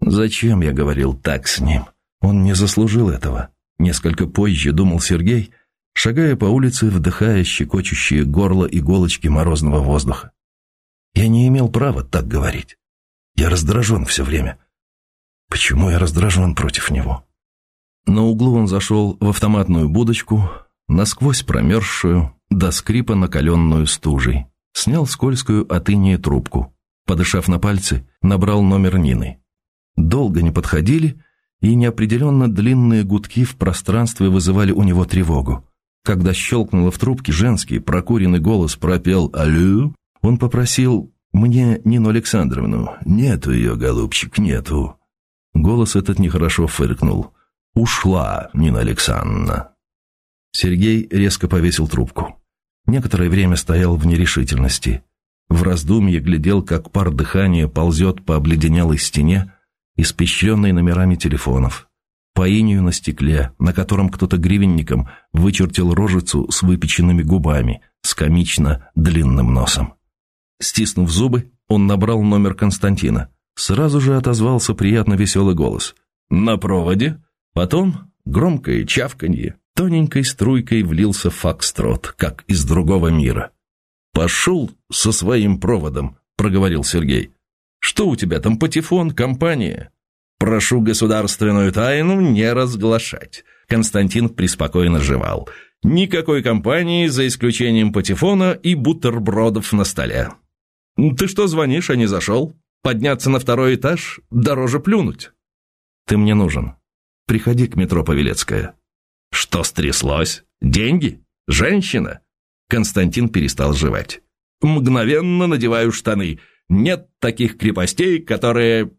Зачем я говорил так с ним? Он не заслужил этого. Несколько позже думал Сергей, шагая по улице, вдыхая щекочущие горло иголочки морозного воздуха. Я не имел права так говорить. Я раздражен все время. Почему я раздражен против него? На углу он зашел в автоматную будочку, насквозь промерзшую, до скрипа накаленную стужей. Снял скользкую от инея трубку. Подышав на пальцы, набрал номер Нины. Долго не подходили, и неопределенно длинные гудки в пространстве вызывали у него тревогу. Когда щелкнуло в трубке женский прокуренный голос пропел «Алло», он попросил «Мне Нину Александровну». «Нету ее, голубчик, нету». Голос этот нехорошо фыркнул. «Ушла Нина Александровна». Сергей резко повесил трубку. Некоторое время стоял в нерешительности. В раздумье глядел, как пар дыхания ползет по обледенелой стене, испещренной номерами телефонов, по инею на стекле, на котором кто-то гривенником вычертил рожицу с выпеченными губами, с комично длинным носом. Стиснув зубы, он набрал номер Константина. Сразу же отозвался приятно веселый голос. «На проводе?» Потом громкое чавканье. Тоненькой струйкой влился фокстрот, как из другого мира. «Пошел со своим проводом», — проговорил Сергей. «Что у тебя там, патефон, компания?» «Прошу государственную тайну не разглашать». Константин преспокойно жевал. «Никакой компании, за исключением патефона и бутербродов на столе». «Ты что звонишь, а не зашел? Подняться на второй этаж дороже плюнуть». «Ты мне нужен. Приходи к метро Павелецкая». «Что стряслось? Деньги? Женщина?» Константин перестал жевать. «Мгновенно надеваю штаны. Нет таких крепостей, которые...»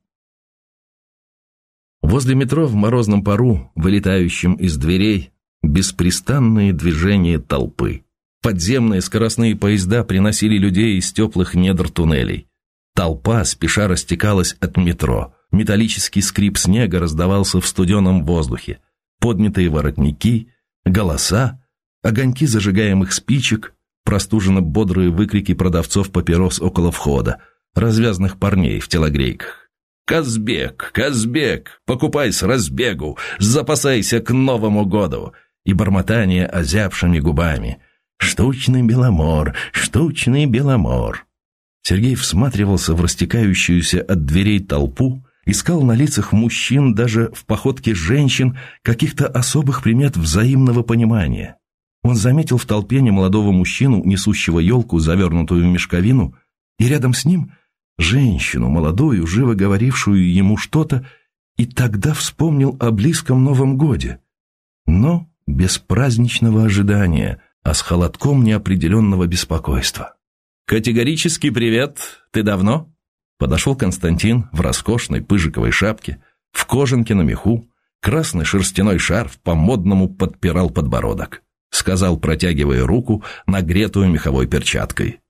Возле метро в морозном пару, вылетающем из дверей, беспрестанные движения толпы. Подземные скоростные поезда приносили людей из теплых недр туннелей. Толпа спеша растекалась от метро. Металлический скрип снега раздавался в студеном воздухе. Поднятые воротники, голоса, огоньки зажигаемых спичек, простуженно-бодрые выкрики продавцов папирос около входа, развязных парней в телогрейках. «Казбек, Казбек, покупай с разбегу, запасайся к Новому году!» И бормотание озябшими губами. «Штучный Беломор, штучный Беломор!» Сергей всматривался в растекающуюся от дверей толпу, искал на лицах мужчин, даже в походке женщин, каких-то особых примет взаимного понимания. Он заметил в толпе немолодого мужчину, несущего елку, завернутую в мешковину, и рядом с ним женщину, молодую, живо говорившую ему что-то, и тогда вспомнил о близком Новом годе. Но без праздничного ожидания, а с холодком неопределенного беспокойства. «Категорический привет! Ты давно?» Подошел Константин в роскошной пыжиковой шапке, в кожанке на меху, красный шерстяной шарф по-модному подпирал подбородок. Сказал, протягивая руку, нагретую меховой перчаткой.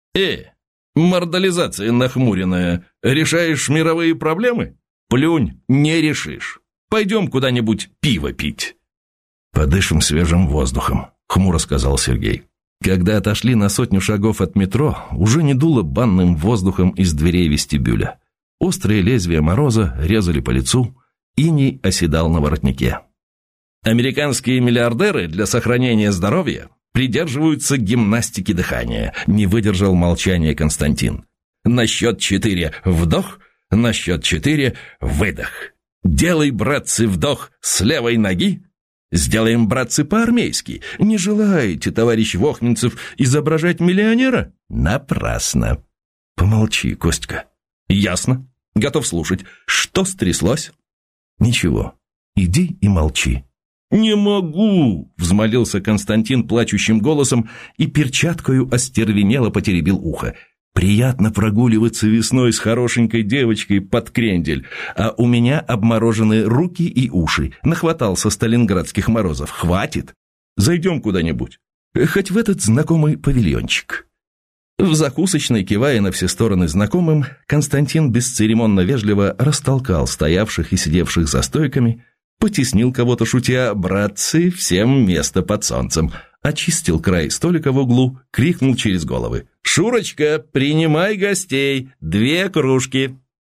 Мордализация нахмуренная. Решаешь мировые проблемы? Плюнь, не решишь. Пойдем куда-нибудь пиво пить». «Подышим свежим воздухом», — хмуро сказал Сергей. Когда отошли на 100 шагов от метро, уже не дуло банным воздухом из дверей вестибюля. Острые лезвия мороза резали по лицу, иней оседал на воротнике. «Американские миллиардеры для сохранения здоровья придерживаются гимнастики дыхания», не выдержал молчания Константин. «На счет 4 вдох, на счет 4 выдох. Делай, братцы, вдох с левой ноги. Сделаем, братцы, по-армейски. Не желаете, товарищ Вохминцев, изображать миллионера? Напрасно». «Помолчи, Костька». «Ясно. Готов слушать. Что стряслось?» «Ничего. Иди и молчи». «Не могу!» — взмолился Константин плачущим голосом и перчаткою остервенело потеребил ухо. «Приятно прогуливаться весной с хорошенькой девочкой под крендель, а у меня обморожены руки и уши. Нахватался сталинградских морозов. Хватит! Зайдем куда-нибудь. Хоть в этот знакомый павильончик». В закусочной, кивая на все стороны знакомым, Константин бесцеремонно-вежливо растолкал стоявших и сидевших за стойками, потеснил кого-то, шутя: «Братцы, всем место под солнцем», очистил край столика в углу, крикнул через головы: «Шурочка, принимай гостей, 2 кружки».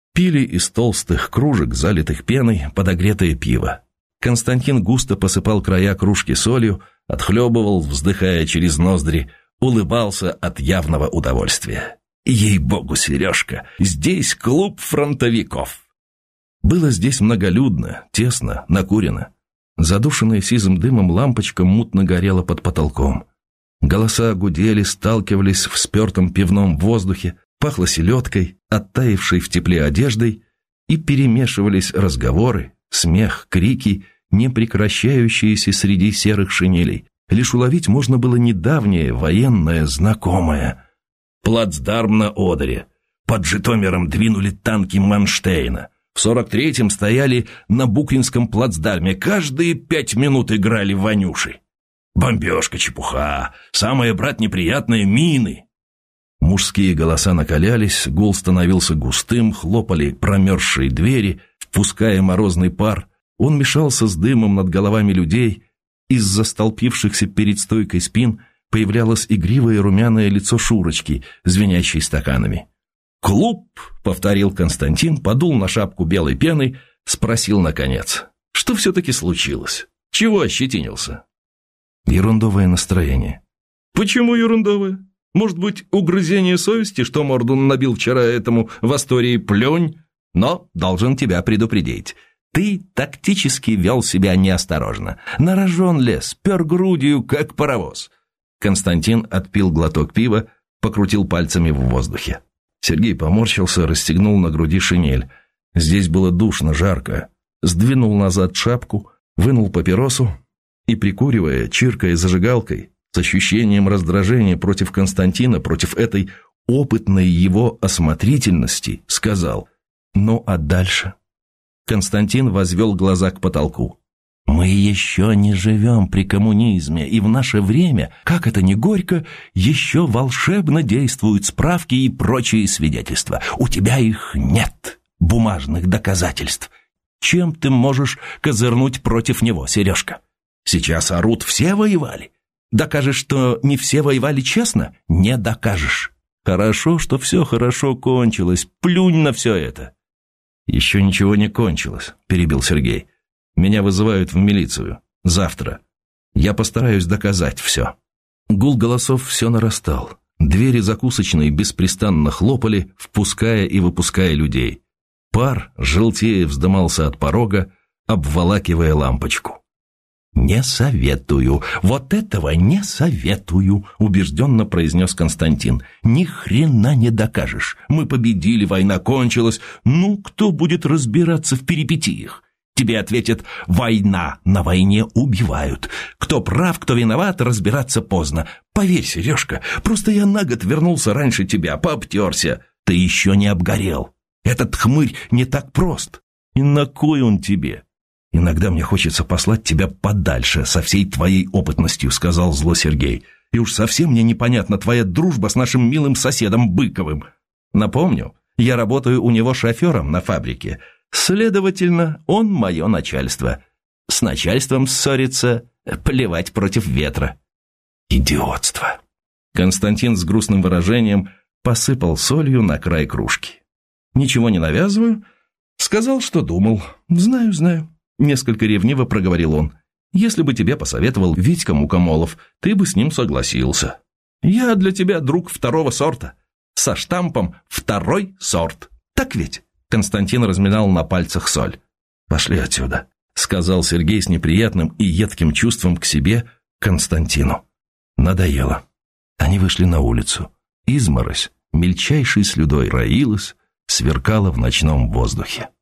Пили из толстых кружек, залитых пеной, подогретое пиво. Константин густо посыпал края кружки солью, отхлебывал, вздыхая через ноздри, улыбался от явного удовольствия. «Ей-богу, Сережка, здесь клуб фронтовиков!» Было здесь многолюдно, тесно, накурено. Задушенная сизым дымом лампочка мутно горела под потолком. Голоса гудели, сталкивались в спертом пивном воздухе, пахло селедкой, оттаившей в тепле одеждой, и перемешивались разговоры, смех, крики, не прекращающиеся среди серых шинелей. Лишь уловить можно было недавнее военное знакомое. Плацдарм на Одере. Под Житомиром двинули танки Манштейна. В 43-м стояли на Букринском плацдарме. Каждые 5 минут играли Ванюши. Бомбежка, чепуха. Самое, брат, неприятное — мины. Мужские голоса накалялись, гул становился густым, хлопали промерзшие двери, впуская морозный пар. Он мешался с дымом над головами людей. Из-за столпившихся перед стойкой спин появлялось игривое румяное лицо Шурочки, звенящей стаканами. «Клуб!» — повторил Константин, подул на шапку белой пены, спросил наконец. «Что все-таки случилось? Чего ощетинился?» Ерундовое настроение. «Почему ерундовое? Может быть, угрызение совести, что морду набил вчера этому в Астории плёнь? Но должен тебя предупредить. Ты тактически вел себя неосторожно. На рожон лез, пер грудью, как паровоз». Константин отпил глоток пива, покрутил пальцами в воздухе. Сергей поморщился, расстегнул на груди шинель. Здесь было душно, жарко. Сдвинул назад шапку, вынул папиросу и, прикуривая, чиркая зажигалкой, с ощущением раздражения против Константина, против этой опытной его осмотрительности, сказал: «Ну, а дальше?» Константин возвел глаза к потолку. «Мы еще не живем при коммунизме, и в наше время, как это ни горько, еще волшебно действуют справки и прочие свидетельства. У тебя их нет, бумажных доказательств. Чем ты можешь козырнуть против него, Сережка? Сейчас орут: все воевали. Докажешь, что не все воевали честно? Не докажешь. Хорошо, что все хорошо кончилось, плюнь на все это». «Еще ничего не кончилось», — перебил Сергей. «Меня вызывают в милицию. Завтра. Я постараюсь доказать все». Гул голосов все нарастал. Двери закусочной беспрестанно хлопали, впуская и выпуская людей. Пар, желтея, вздымался от порога, обволакивая лампочку. «Не советую. Вот этого не советую», — убежденно произнес Константин. «Ни хрена не докажешь. Мы победили, война кончилась. Ну, кто будет разбираться в перипетиях? Тебе ответят: война, на войне убивают. Кто прав, кто виноват, разбираться поздно. Поверь, Сережка, просто я на год вернулся раньше тебя, пообтерся. Ты еще не обгорел. Этот хмырь не так прост. И на кой он тебе? Иногда мне хочется послать тебя подальше со всей твоей опытностью», — сказал зло Сергей. «И уж совсем мне непонятна твоя дружба с нашим милым соседом Быковым. Напомню, я работаю у него шофером на фабрике. Следовательно, он мое начальство. С начальством ссориться — плевать против ветра». «Идиотство!» Константин с грустным выражением посыпал солью на край кружки. «Ничего не навязываю. Сказал, что думал. Знаю. Несколько ревниво проговорил он. «Если бы тебе посоветовал Витька Мукомолов, ты бы с ним согласился. Я для тебя друг второго сорта. Со штампом «второй сорт». Так ведь?» Константин разминал на пальцах соль. «Пошли отсюда», — сказал Сергей с неприятным и едким чувством к себе, Константину. Надоело. Они вышли на улицу. Изморозь, мельчайшей слюдой роилась, сверкала в ночном воздухе.